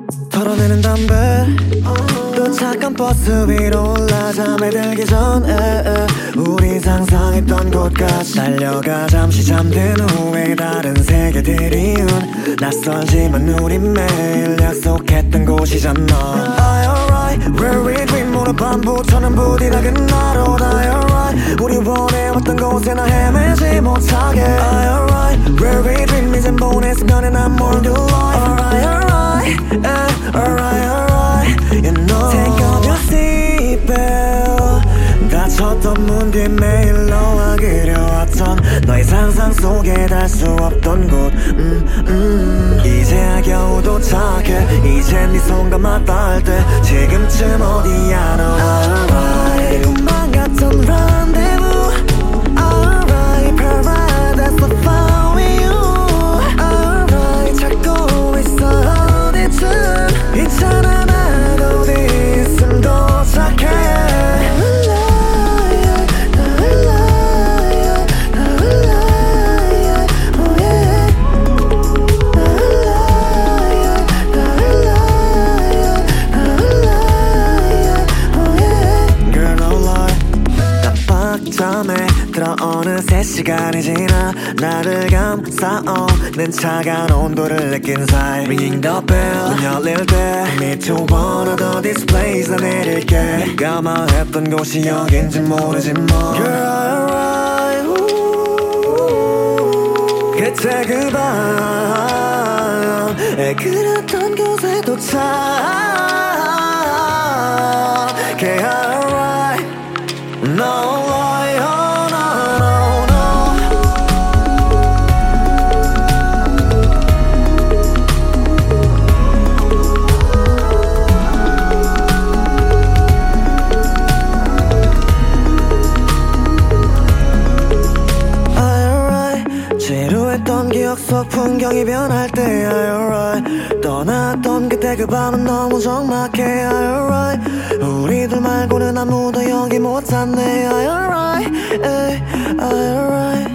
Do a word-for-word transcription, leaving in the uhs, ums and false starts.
털어내는 담배 또 잠깐 버스 위로 올라 잠에 들기 전에 우리 상상했던 곳까지 달려가 잠시 잠든 후에 다른 세계들이운 낯설지만 우리 매일 약속했던 곳이잖아. I alright where we dream 모두 반복처럼 부디나게 나로 I alright 우리 원해왔던 곳에나 헤매지 못하게 I alright where we dream 이젠 보낸 순간에 난 more to life. Alright alright uh, alright alright you know take off your seatbelt 닫혔던 문 뒤 매일 너와 그려왔던 너의 상상 속에 닿을 수 없던 곳 음, 음. 이제야 겨우 도착해 이제 네 손과 맞닿을 때 지금쯤 어디야 너 Alright 꿈만 같던 rendezvous Alright paradise so far with you Alright 찾고 있어 어디쯤 있잖아 나도 어디 있음 도착해 들어 어느새 시간이 지나 나를 감싸오는 차가운 온도를 느낀 사이 Ringing the bell 문 열릴 때 Me too one of the displays 나 내릴게 네가 말했던 곳이 여긴지 모르지 뭐 Girl alright 그때 그 밤에 그렸던 곳에 도착해 Alright No 지루했던 기억 속 풍경이 변할 때 alright 떠났던 그때 그 밤은 너무 적막해 alright 우리들 말고는 아무도 여기 못 탔네 alright alright